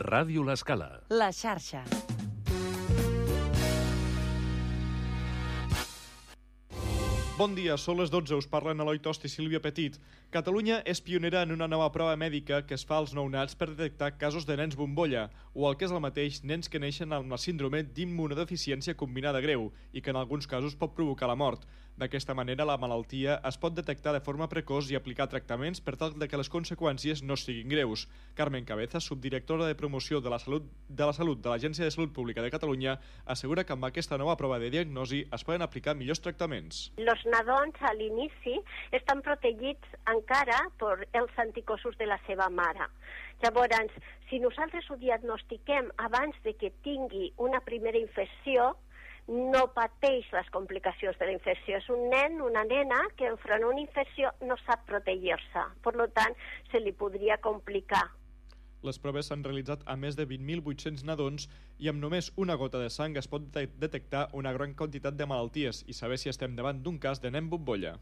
Ràdio L'Escala. La xarxa. Bon dia, són les 12, us parlen Eloi Tost i Sílvia Petit. Catalunya és pionera en una nova prova mèdica que es fa als nounats per detectar casos de nens bombolla, o el que és el mateix, nens que neixen amb la síndrome d'immunodeficiència combinada greu i que en alguns casos pot provocar la mort. D'aquesta manera, la malaltia es pot detectar de forma precoç i aplicar tractaments per tal que les conseqüències no siguin greus. Carmen Cabeza, subdirectora de promoció de la salut de l'Agència de Salut Pública de Catalunya, assegura que amb aquesta nova prova de diagnosi es poden aplicar millors tractaments. Els nadons a l'inici estan protegits encara per els anticossos de la seva mare. Llavors, si nosaltres ho diagnostiquem abans de que tingui una primera infecció, no pateix les complicacions de la infecció. És un nen, una nena, que enfront a una infecció no sap protegir-se. Per tant, se li podria complicar. Les proves s'han realitzat a més de 20.800 nadons i amb només una gota de sang es pot detectar una gran quantitat de malalties i saber si estem davant d'un cas de nen bombolla.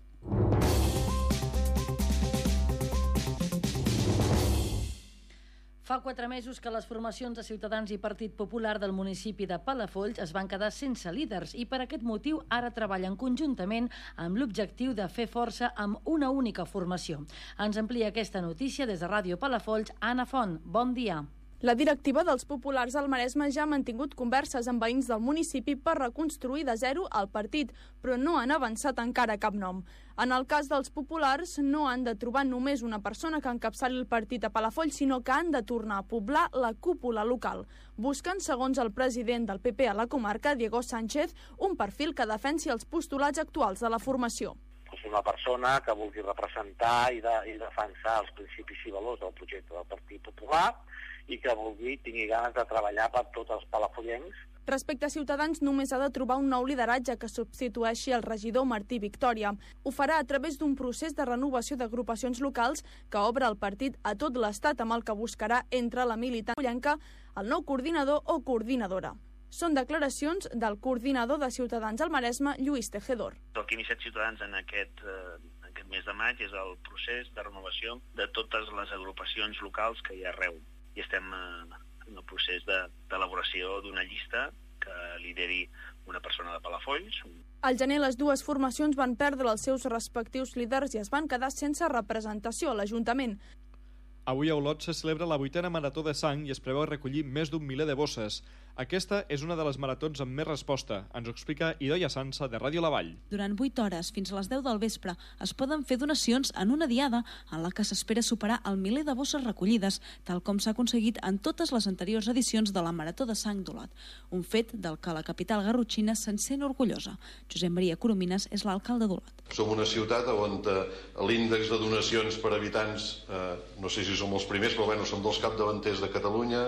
Fa 4 mesos que les formacions de Ciutadans i Partit Popular del municipi de Palafolls es van quedar sense líders i per aquest motiu ara treballen conjuntament amb l'objectiu de fer força amb una única formació. Ens amplia aquesta notícia des de Ràdio Palafolls, Anna Font. Bon dia. La directiva dels Populars al Maresme ja ha mantingut converses amb veïns del municipi per reconstruir de zero el partit, però no han avançat encara cap nom. En el cas dels Populars, no han de trobar només una persona que encapçali el partit a Palafolls, sinó que han de tornar a poblar la cúpula local. Busquen, segons el president del PP a la comarca, Diego Sánchez, un perfil que defensi els postulats actuals de la formació. Una persona que vulgui representar i defensar els principis i valors del projecte del Partit Popular i que tingui ganes de treballar per tots els palafollencs. Respecte a Ciutadans, només ha de trobar un nou lideratge que substitueixi el regidor Martí Victòria. Ho farà a través d'un procés de renovació d'agrupacions locals que obre el partit a tot l'Estat, amb el que buscarà entre la militant pollenca el nou coordinador o coordinadora. Són declaracions del coordinador de Ciutadans al Maresme, Lluís Tejedor. El que ha iniciat Ciutadans en aquest mes de maig és el procés de renovació de totes les agrupacions locals que hi ha arreu. I estem en el procés d'elaboració d'una llista que lideri una persona de Palafolls. Al gener, les dues formacions van perdre els seus respectius líders i es van quedar sense representació a l'Ajuntament. Avui a Olot se celebra la 8a Marató de Sang i es preveu recollir més d'un miler de bosses. Aquesta és una de les maratons amb més resposta. Ens ho explica Idoia Sansa, de Ràdio La Vall. Durant 8 hores, fins a les 10 del vespre, es poden fer donacions en una diada en la que s'espera superar el miler de bosses recollides, tal com s'ha aconseguit en totes les anteriors edicions de la Marató de Sang d'Olot. Un fet del que la capital garrotxina se'n sent orgullosa. Josep Maria Coromines és l'alcalde d'Olot. Som una ciutat on l'índex de donacions per habitants, no sé si som els primers, però som dels capdavanters de Catalunya.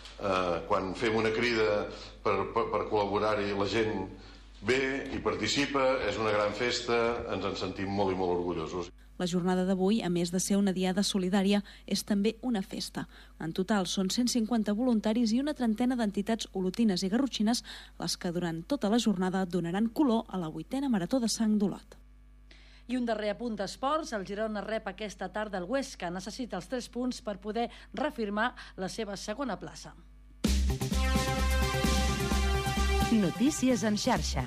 Quan fem una crida per col·laborar-hi, la gent ve i participa, és una gran festa, ens en sentim molt i molt orgullosos. La jornada d'avui, a més de ser una diada solidària, és també una festa. En total són 150 voluntaris i una trentena d'entitats olotines i garrotxines les que durant tota la jornada donaran color a la 8a Marató de Sang d'Olot. I un darrer apunt d'esports, el Girona rep aquesta tarda el Huesca. Necessita els 3 punts per poder reafirmar la seva segona plaça. Notícies en xarxa.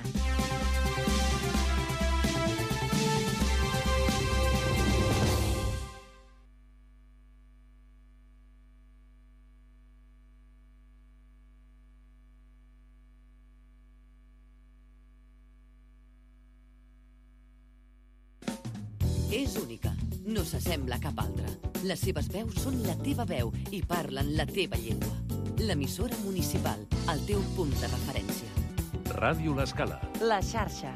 És única, no s'assembla a cap altra. Les seves veus són la teva veu i parlen la teva llengua. L'emissora municipal, el teu punt de referència. Ràdio L'Escala. La xarxa.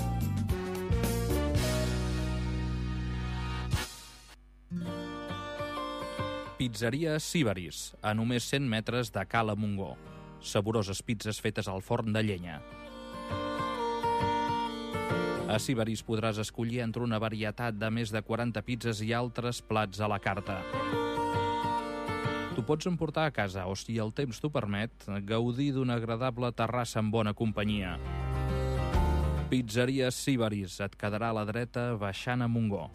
Pizzeria Síbaris, a només 100 metres de Cala Montgó. Saboroses pizzas fetes al forn de llenya. A Síbaris podràs escollir entre una varietat de més de 40 pizzas i altres plats a la carta. T'ho pots emportar a casa o, si el temps t'ho permet, gaudir d'una agradable terrassa amb bona companyia. Pizzeria Síbaris, et quedarà a la dreta baixant a Montgó.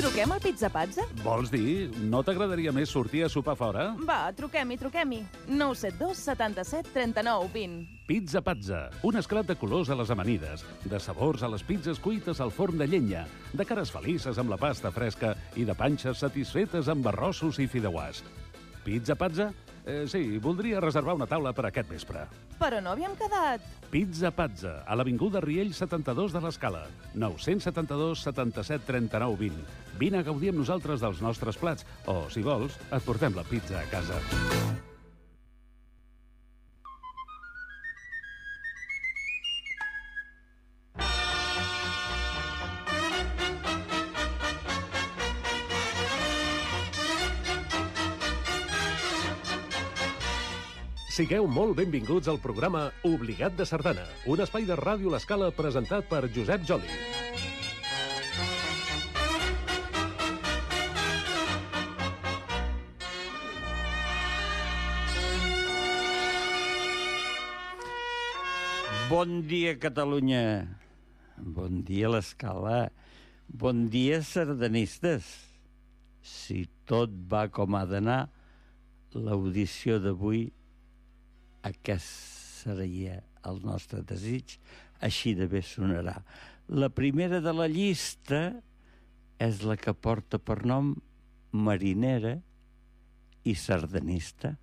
Truquem al Pizza Pazza? Vols dir? No t'agradaria més sortir a sopar fora? Va, truquem-hi. 972 77 39 20. Pizza Pazza, un esclat de colors a les amanides, de sabors a les pizzas cuites al forn de llenya, de cares felices amb la pasta fresca i de panxes satisfetes amb arrossos i fideuàs. Pizza Pazza? Sí, voldria reservar una taula per aquest vespre. Però no havíem quedat. Pizza Pazza, a l'Avinguda Riell 72 de l'Escala. 972 77 39 20. Vine a gaudir amb nosaltres dels nostres plats. O, si vols, et portem la pizza a casa. Sigueu molt benvinguts al programa Obligat de Sardana, un espai de ràdio a l'Escala presentat per Josep Joli. Bon dia, Catalunya. Bon dia, l'Escala. Bon dia, sardanistes. Si tot va com ha d'anar, l'audició d'avui, aquest seria el nostre desig, així de bé sonarà. La primera de la llista és la que porta per nom marinera i sardanista.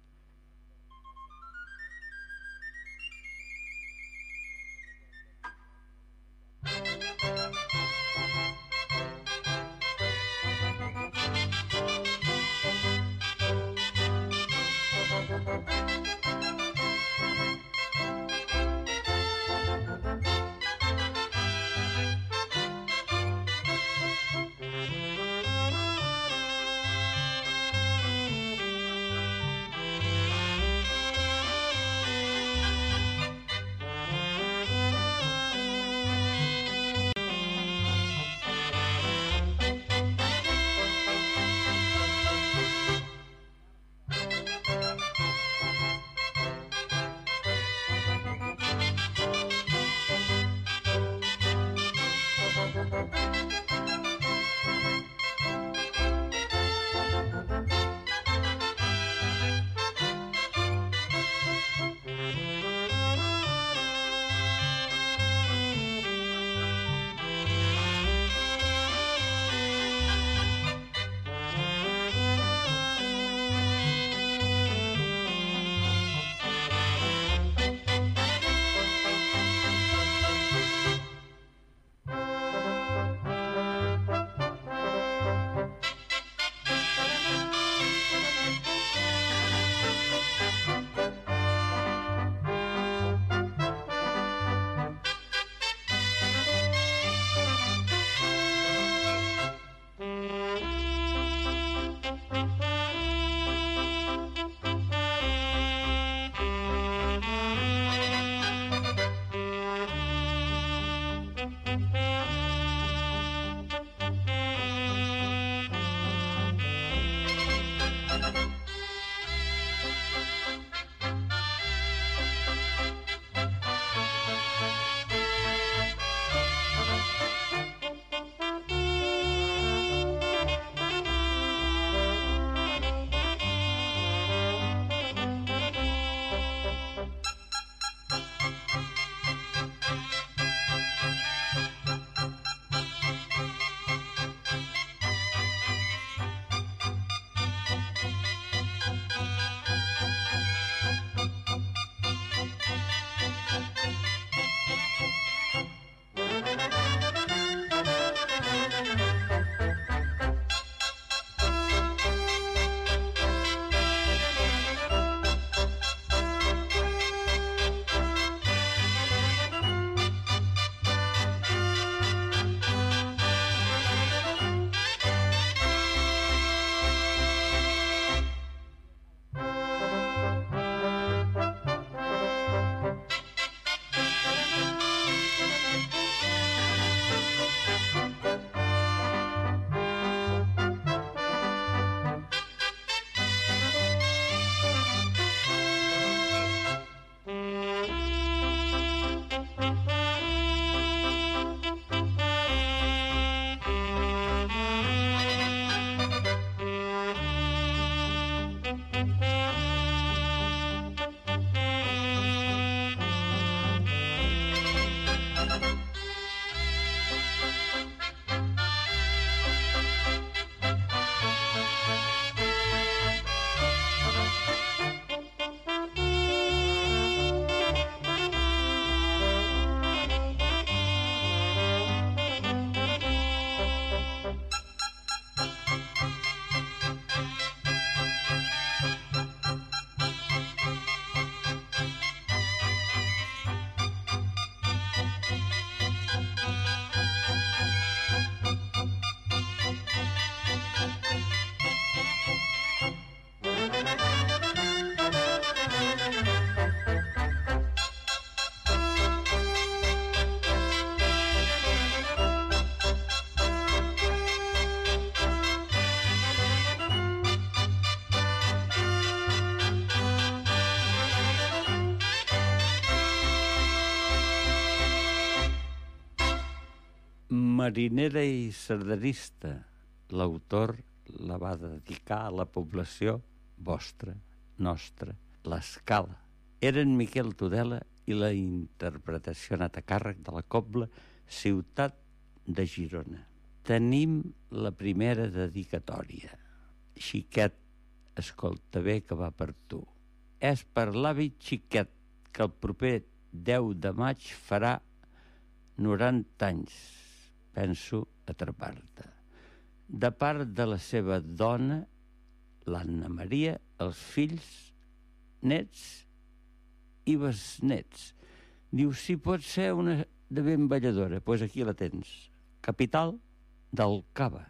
Marinera i sardanista. L'autor la va dedicar a la població vostra, nostra, l'Escala. Eren Miquel Tudela i la interpretació ha anat a càrrec de la cobla Ciutat de Girona. Tenim la primera dedicatòria. Xiquet, escolta bé que va per tu. És per l'avi Xiquet, que el proper 10 de maig farà 90 anys, penso atrapar-te. De part de la seva dona, l'Anna Maria, els fills, nets i besnets. Diu, si pot ser una de ben balladora, doncs aquí la tens. Capital del Cava.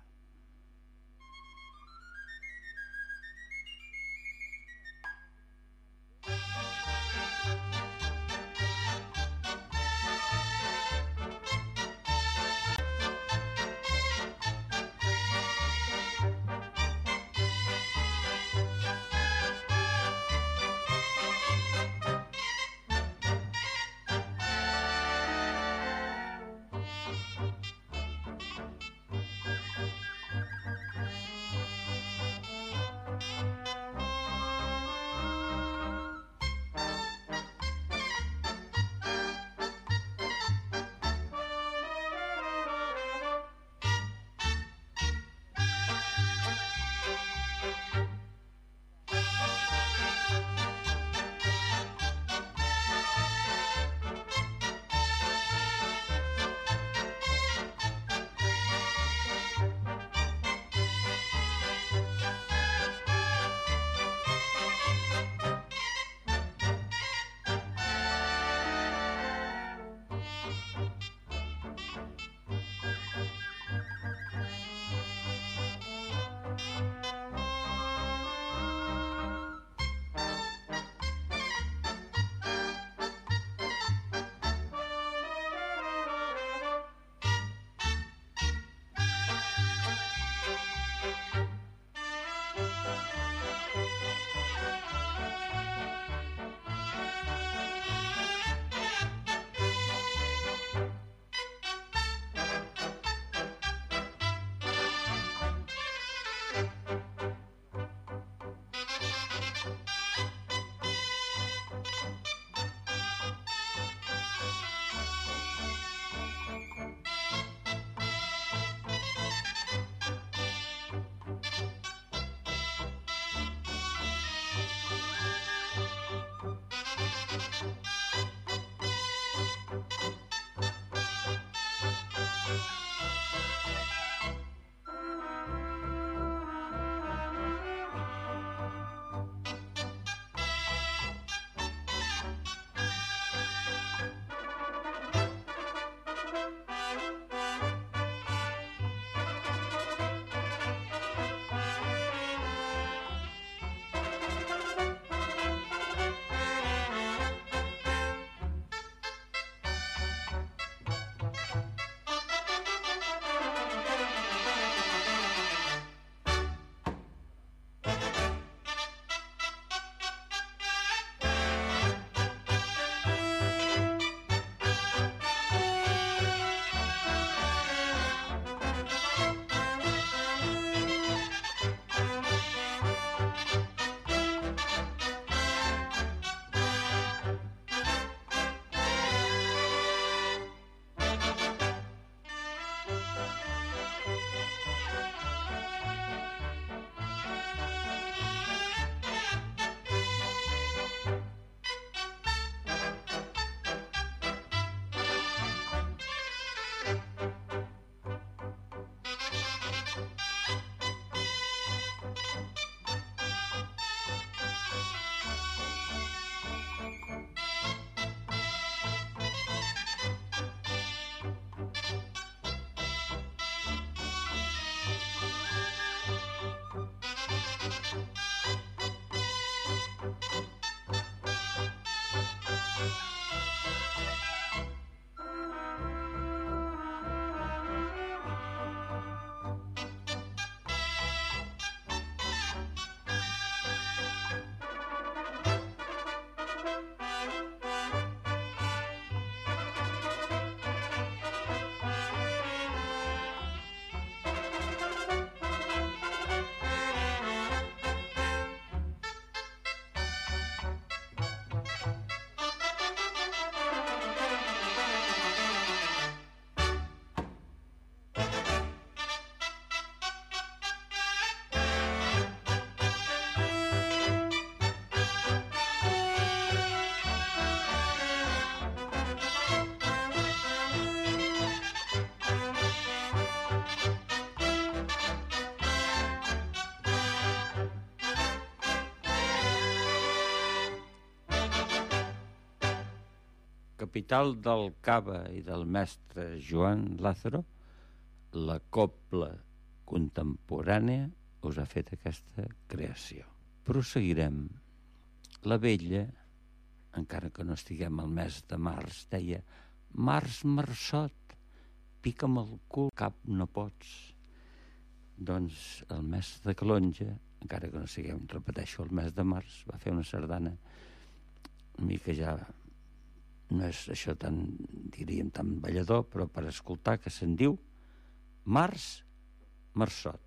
capital del Cava i del mestre Joan Lázaro, la cobla contemporània us ha fet aquesta creació. Proseguirem. La vella, encara que no estiguem al mes de març, deia: març, marçot, pica'm el cul, cap no pots. Doncs el mes de Calonja, encara que no siguem, repeteixo, el mes de març, va fer una sardana una mica ja, no és això tan, diríem, tan ballador, però per escoltar, que se'n diu Març, marçot.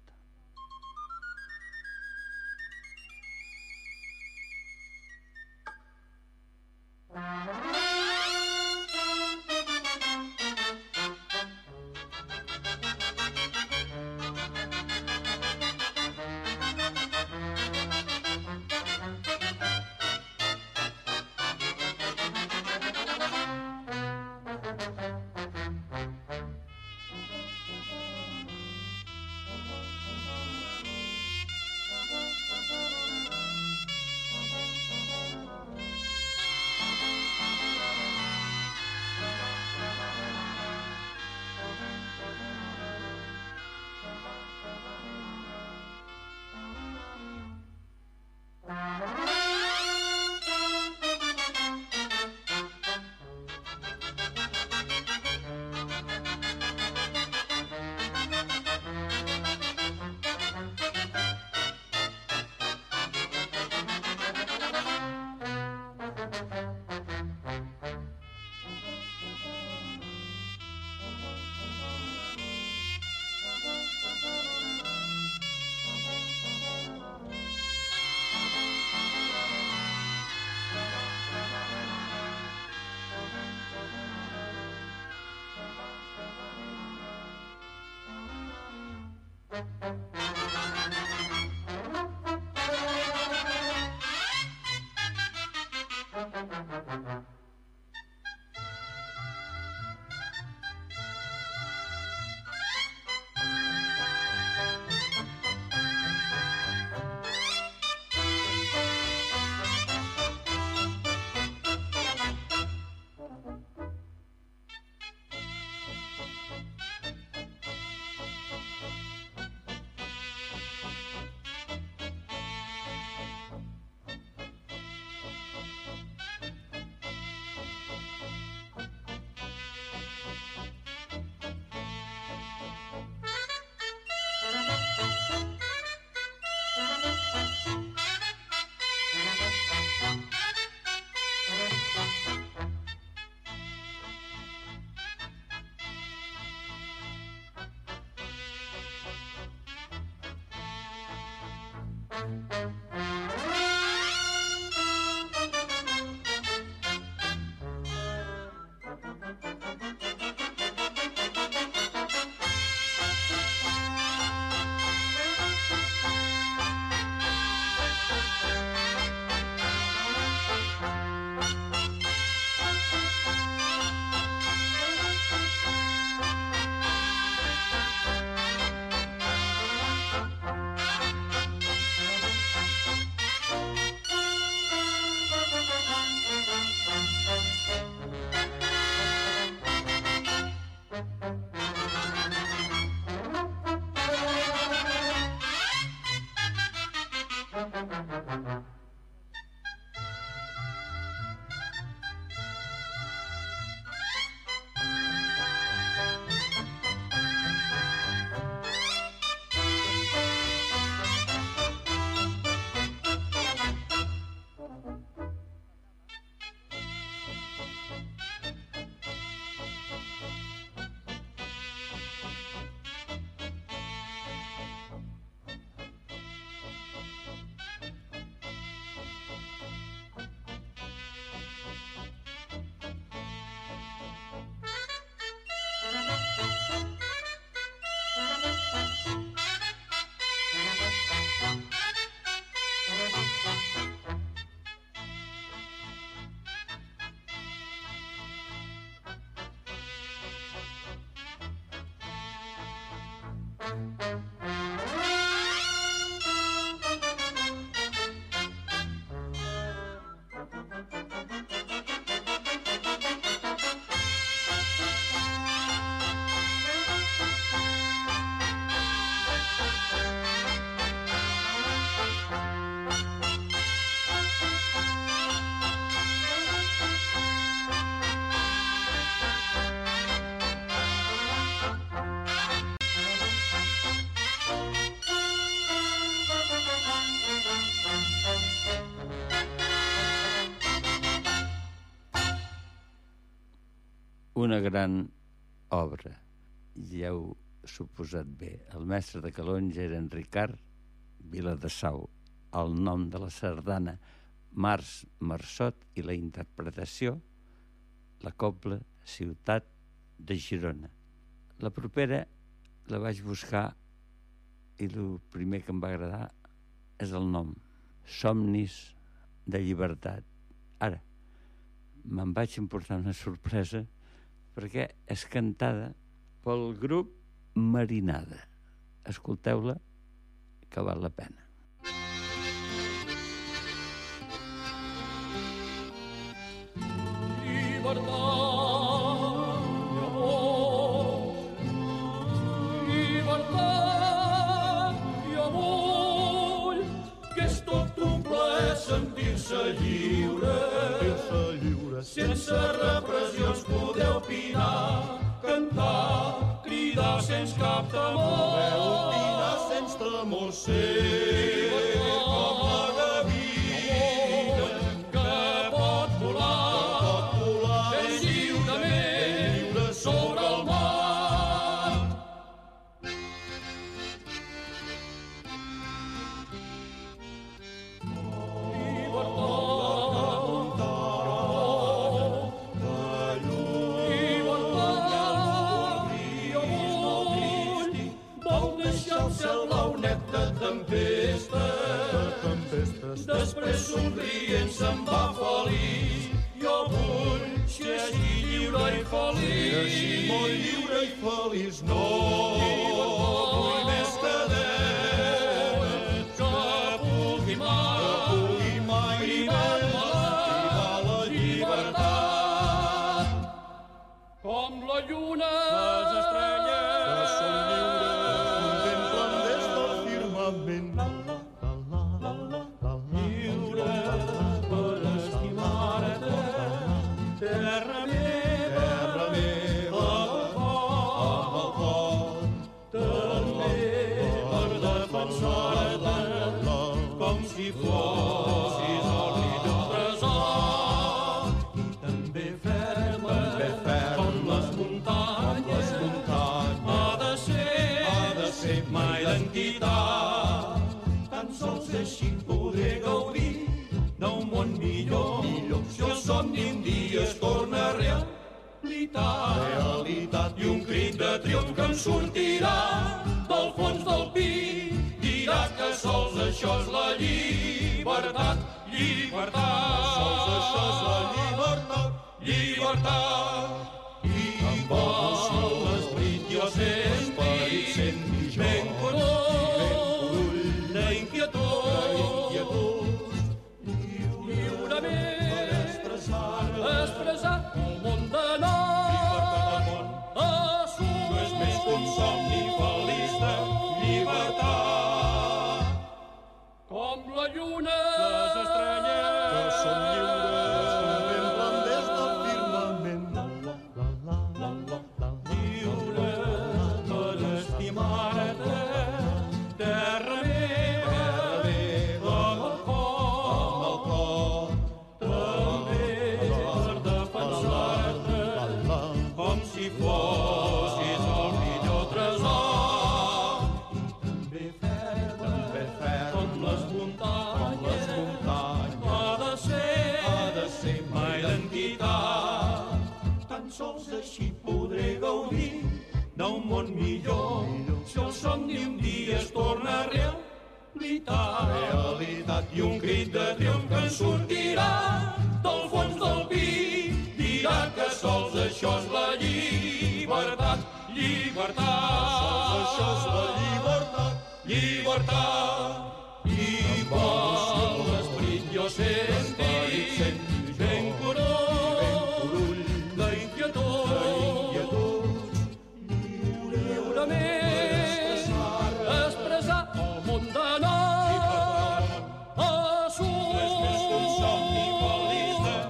una gran obra. Ja heu suposat bé. El mestre de Calonge era en Ricard Viladesau. El nom de la sardana, Març Marçot, i la interpretació, la cobla Ciutat de Girona. La propera la vaig buscar i el primer que em va agradar és el nom, Somnis de Llibertat. Ara, me'n vaig emportar una sorpresa perquè és cantada pel grup Marinada. Escolteu-la, que val la pena. Sentir-se lliure, sense repressions poder opinar, cantar, cridar sense cap temor, poder opinar sense temor, ser com la gavina que pot volar ben lliurement sobre el mar. Després somrient se'n va feliç. Jo vull ser així lliure i feliç. Així molt lliure i feliç. No vull més cadena que pugui mai privar la llibertat. Com la lluna, les estrelles que són lliures contemplen des del firmament. Fossis el millor tresor i també ferma com les muntanyes ha de ser ma identitat. Tan sols així podré gaudir d'un món millor si el somni un dia es torna realitat i un crit de triomf que em sortirà del fons del pit dirà que sols això és la llibertat. Sols això és la llibertat. I quan l'esperit jo senti ben coroll d'inquietud, lliurement expressar el món de nou. No és més que un somni feliç de llibertat. Com la lluna, les estrelles que són lliures contemplen des del firmament. Lliure per estimar-te, terra meva, amb el cor, també per defensar-te, com si fossis el millor tresor. I també ferm com les muntanyes ha de ser ma identitat. Tan sols així podré gaudir d'un món millor si el somni un dia es torna realitat i un crit de triomf que ens sortirà del fons del pit dirà que sols això és la llibertat. Sols això és la llibertat. I quan l'esperit jo senti ben coroll d'inquietud, lliurement expressar el món de nou. No és més que un somni feliç de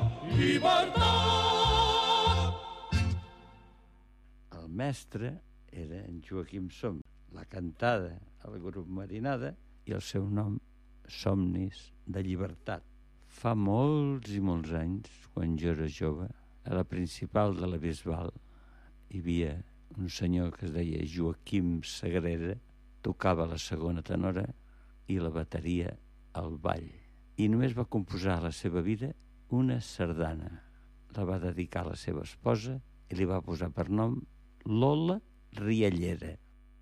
llibertat. El mestre era en Joaquim Soms, la cantada al grup Marinada i el seu nom Somnis de Llibertat. Fa molts i molts anys, quan jo era jove, a la principal de la Bisbal hi havia un senyor que es deia Joaquim Sagrera, tocava la segona tenora i la bateria al ball. I només va composar a la seva vida una sardana. La va dedicar a la seva esposa i li va posar per nom Lola Riallera.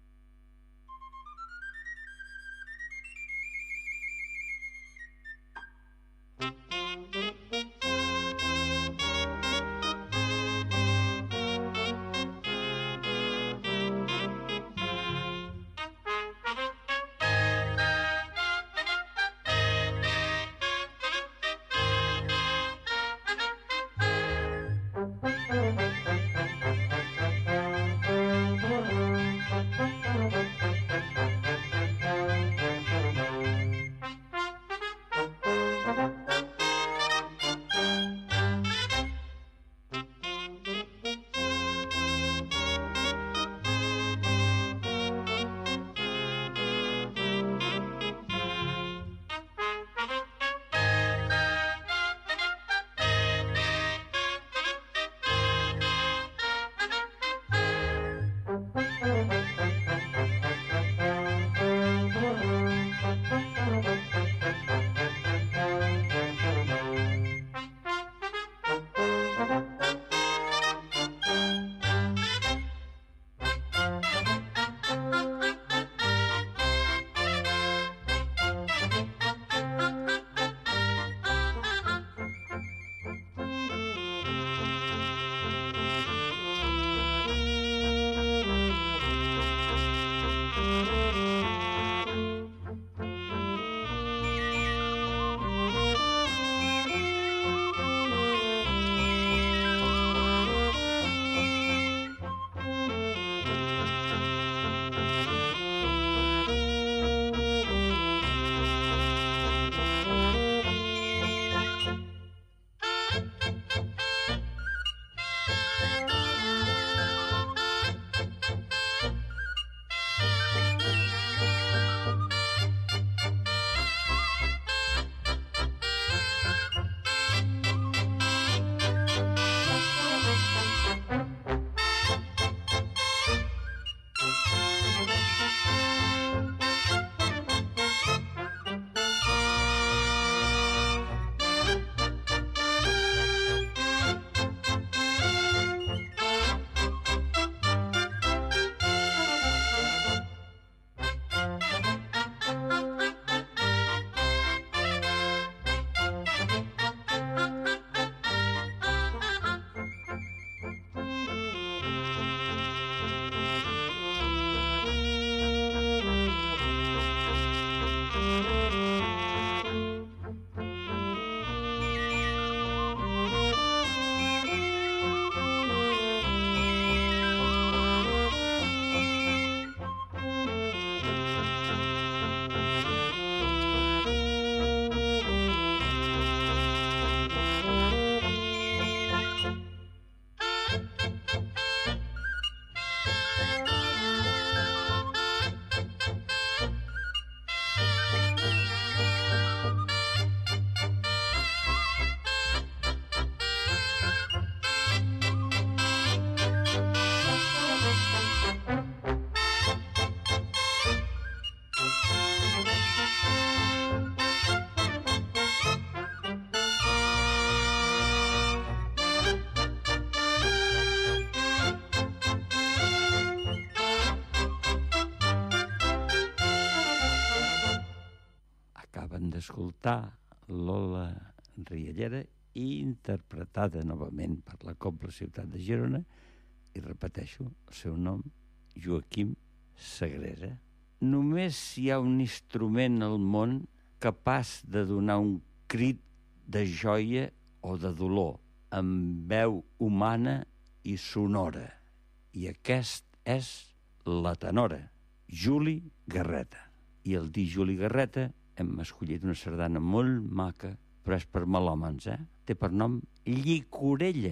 D'escoltar Lola Riallera interpretada novament per la Cobla Ciutat de Girona i repeteixo el seu nom, Joaquim Sagrera. Només hi ha un instrument al món capaç de donar un crit de joia o de dolor amb veu humana i sonora, i aquest és la tenora, Juli Garreta. I el dir Juli Garreta hem escollit una sardana molt maca, però és per melòmans, Té per nom Llicorella.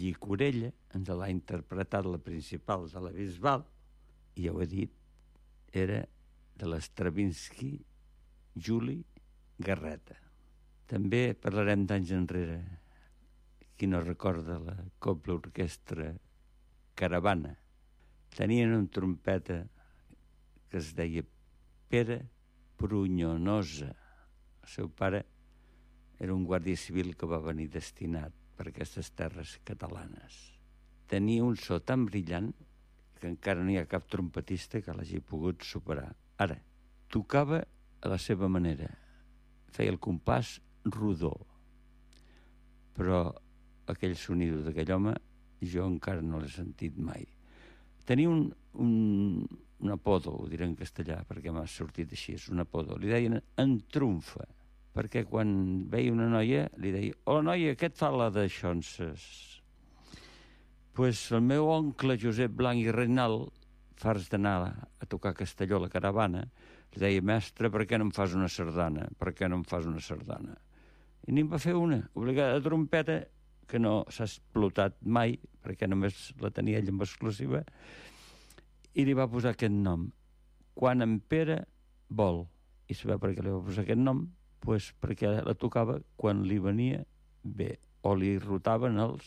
Llicorella, ens l'ha interpretat la principal de la Bisbal, i ja ho he dit, era de l'Stravinsky Juli Garreta. També parlarem d'anys enrere. Qui no recorda la Cobla Orquestra Caravana? Tenien un trompeta que es deia Pere Prunyonosa. El seu pare era un guàrdia civil que va venir destinat per aquestes terres catalanes. Tenia un so tan brillant que encara no hi ha cap trompetista que l'hagi pogut superar. Ara, tocava a la seva manera. Feia el compàs rodó. Però aquell sonido d'aquell home jo encara no l'he sentit mai. Tenia un apodo, ho diré en castellà perquè m'ha sortit així, és un apodo. Li deien en trumfa, perquè quan veia una noia li deia: hola noia, què et fa la d'aixonses? Pues el meu oncle Josep Blanc i Reynal, farts d'anar a tocar a Castelló a la Caravana, li deia: mestre, per què no em fas una sardana? Per què no em fas una sardana? I n'hi va fer una, obligada de trompeta, que no s'ha explotat mai, perquè només la tenia ell en exclusiva, i li va posar aquest nom. Quan en Pere vol. I sabeu per què li va posar aquest nom? Pues perquè la tocava quan li venia bé, o li rotaven els...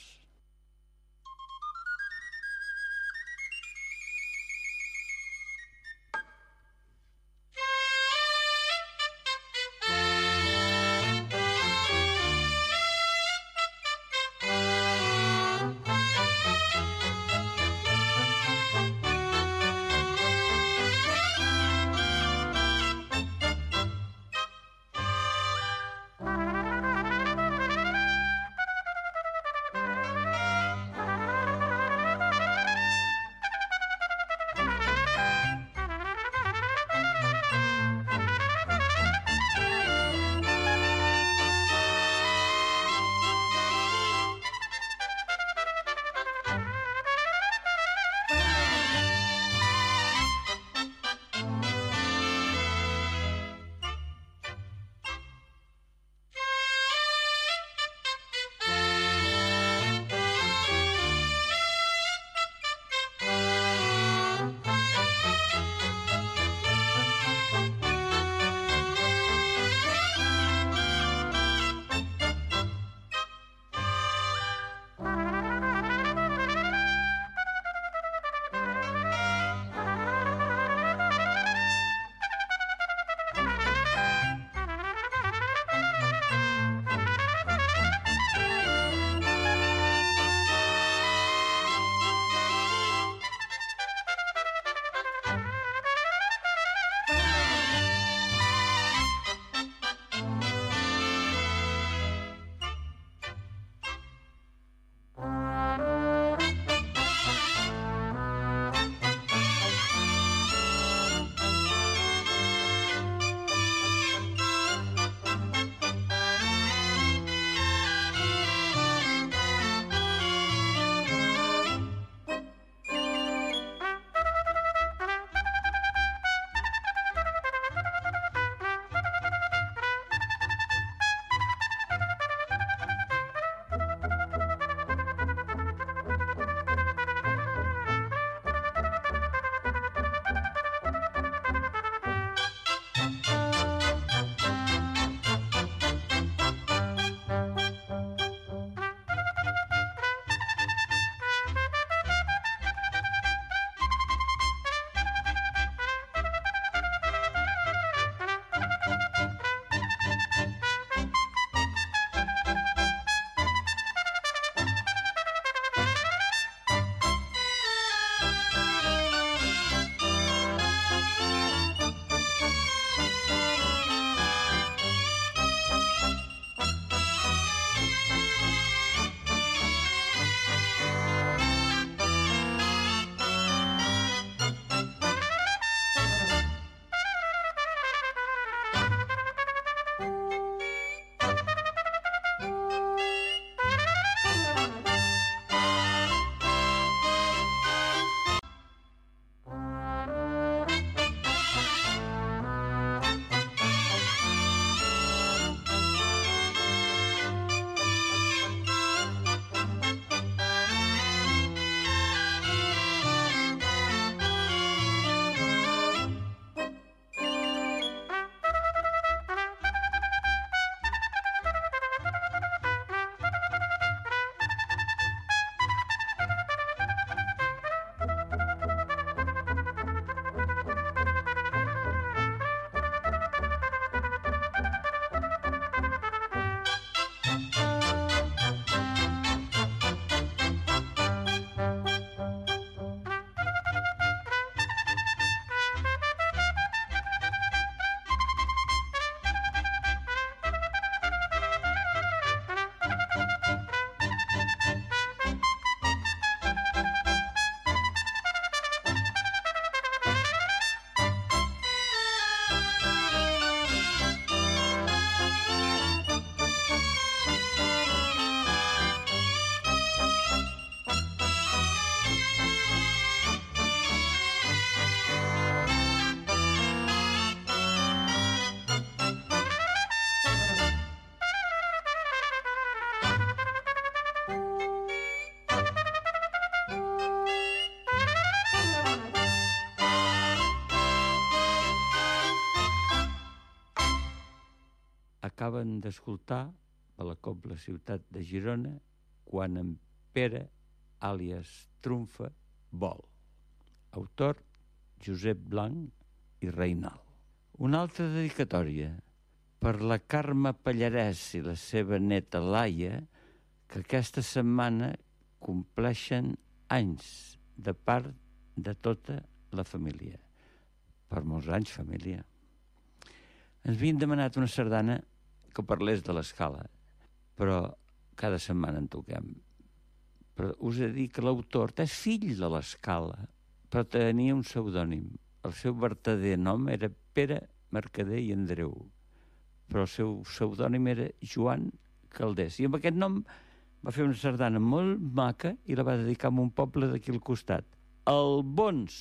acaben d'escoltar a la Cobla Ciutat de Girona quan en Pere, àlies Trumfa, vol. Autor, Josep Blanc i Reinal. Una altra dedicatòria per la Carme Pallarès i la seva neta Laia, que aquesta setmana compleixen anys de part de tota la família. Per molts anys, família. Ens havien demanat una sardana que parlés de l'Escala, però cada setmana en toquem. Però us he dit que l'autor és fill de l'Escala, però tenia un pseudònim. El seu vertader nom era Pere Mercader i Andreu, però el seu pseudònim era Joan Caldés. I amb aquest nom va fer una sardana molt maca i la va dedicar a un poble d'aquí al costat, el Bons.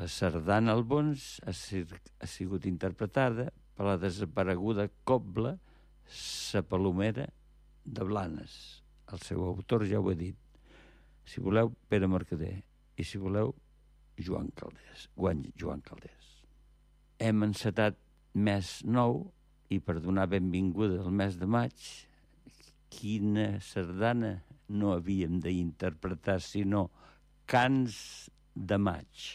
La sardana Albons ha sigut interpretada per la desapareguda cobla Sa Palomera de Blanes. El seu autor ja ho he dit. Si voleu, Pere Mercader. I si voleu, Joan Calders. Hem encetat mes nou i per donar benvinguda al mes de maig, quina sardana no havíem d'interpretar sinó Cants de maig.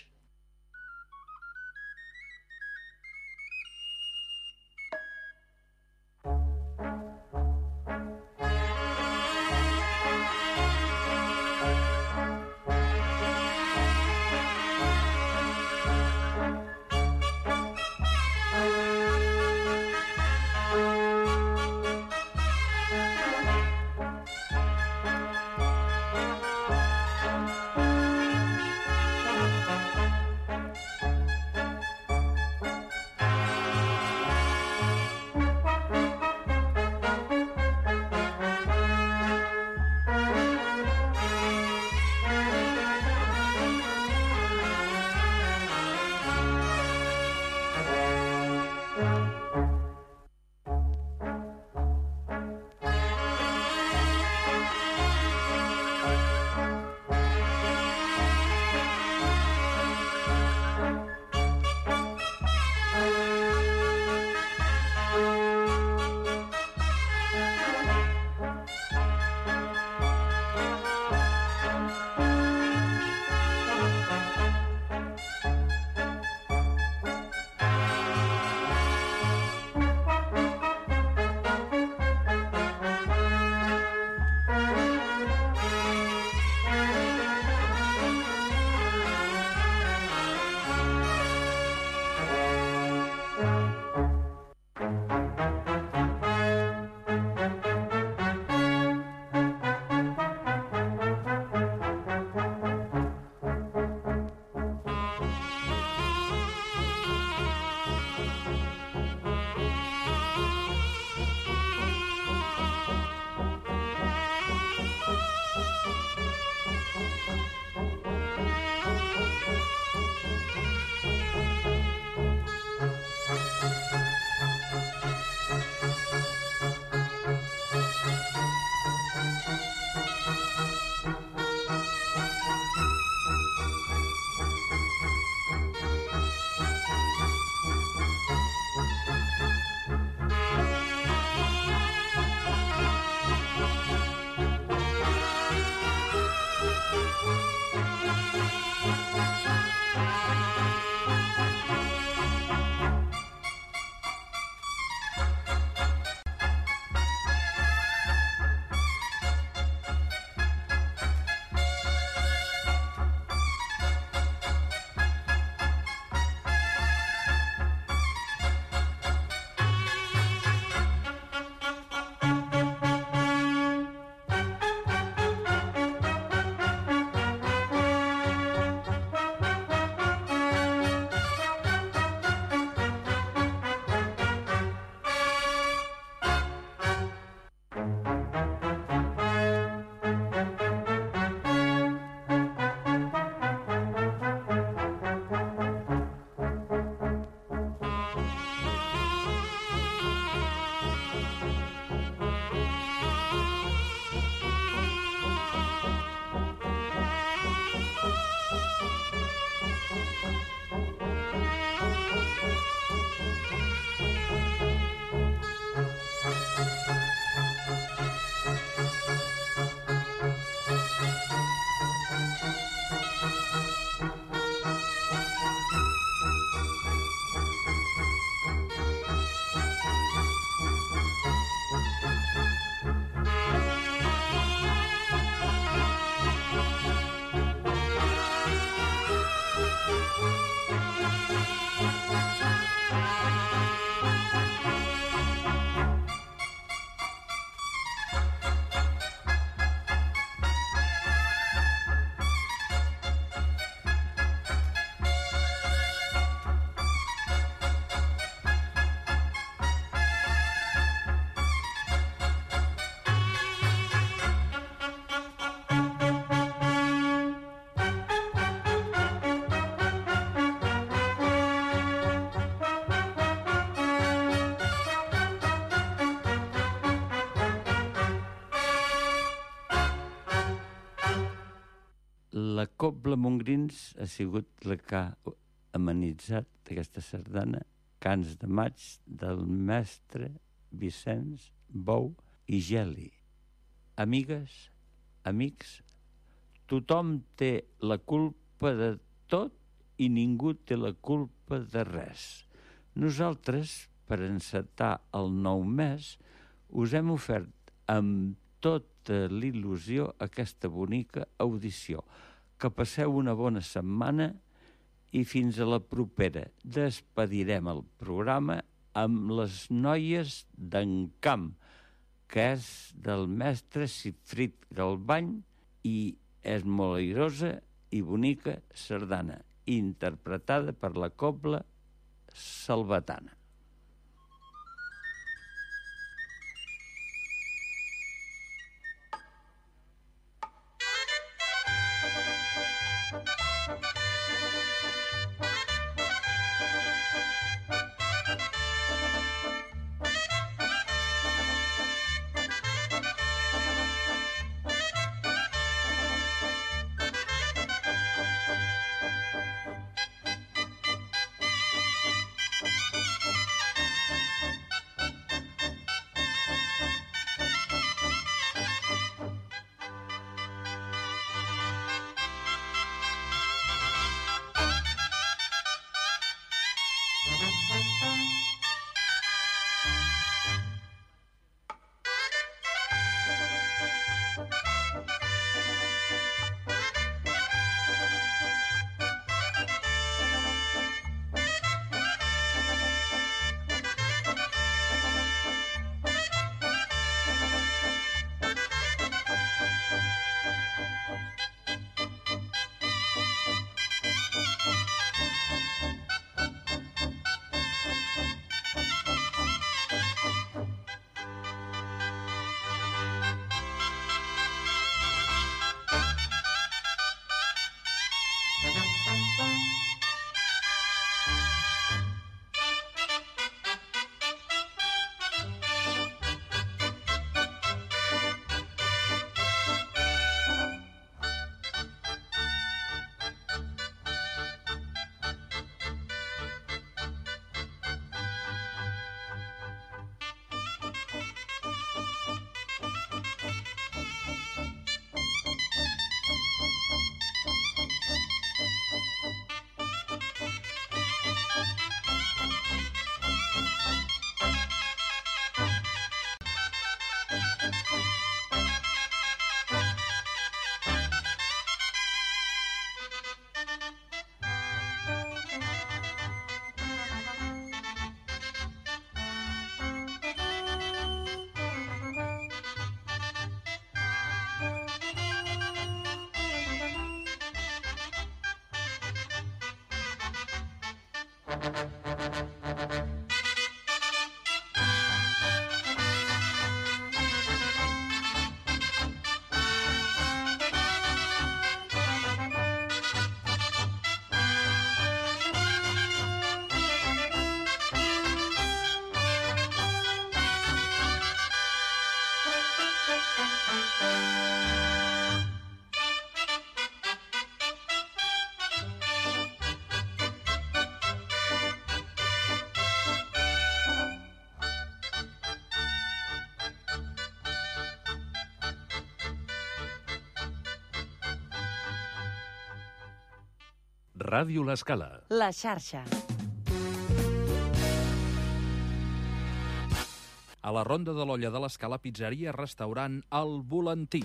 La Cobla Montgrins ha sigut la que ha amenitzat aquesta sardana Cants de maig del mestre Vicenç Bou i Geli. Amigues, amics, tothom té la culpa de tot i ningú té la culpa de res. Nosaltres, per encetar el nou mes, us hem ofert amb tota l'il·lusió aquesta bonica audició. Que passeu una bona setmana i fins a la propera. Despedirem el programa amb les noies d'en Camp, que és del mestre Cifrit Galbany i és molt airosa i bonica sardana, interpretada per la Cobla Salvatana. Ràdio L'Escala. La xarxa. A la Ronda de l'Olla de l'Escala, pizzeria, restaurant El Volantí.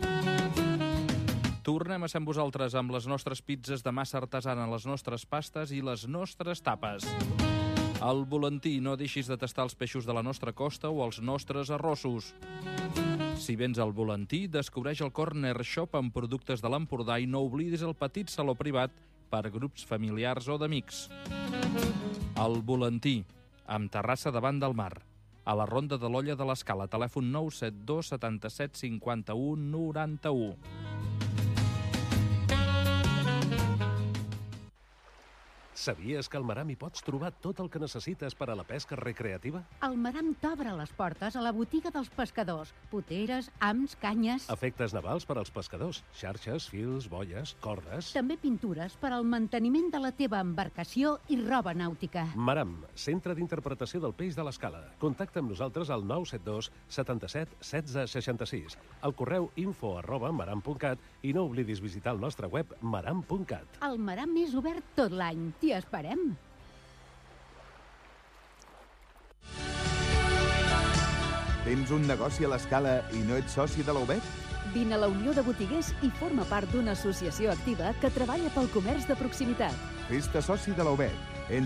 Tornem a ser amb vosaltres amb les nostres pizzas de massa artesana, les nostres pastes i les nostres tapes. El Volantí, no deixis de tastar els peixos de la nostra costa o els nostres arrossos. Si vens al Volantí, descobreix el Corner Shop amb productes de l'Empordà i no oblidis el petit saló privat per grups familiars o d'amics. El Volantí, amb terrassa davant del mar. A la Ronda de l'Olla de l'Escala, telèfon 972 77 51 91. Sabies que al Maram hi pots trobar tot el que necessites per a la pesca recreativa? El Maram t'obre les portes a la botiga dels pescadors. Poteres, hams, canyes... Efectes navals per als pescadors. Xarxes, fils, boies, cordes... També pintures per al manteniment de la teva embarcació i roba nàutica. Maram, centre d'interpretació del peix de l'Escala. Contacta amb nosaltres al 972 77 16 66, al correu info@maram.cat i no oblidis visitar el nostre web maram.cat. El Maram és obert tot l'any. T'hi esperem. Tens un negoci a l'Escala i no ets soci de la UBEC? Vine a la Unió de Botiguers i forma part d'una associació activa que treballa pel comerç de proximitat. Fes-te soci de la UBEC.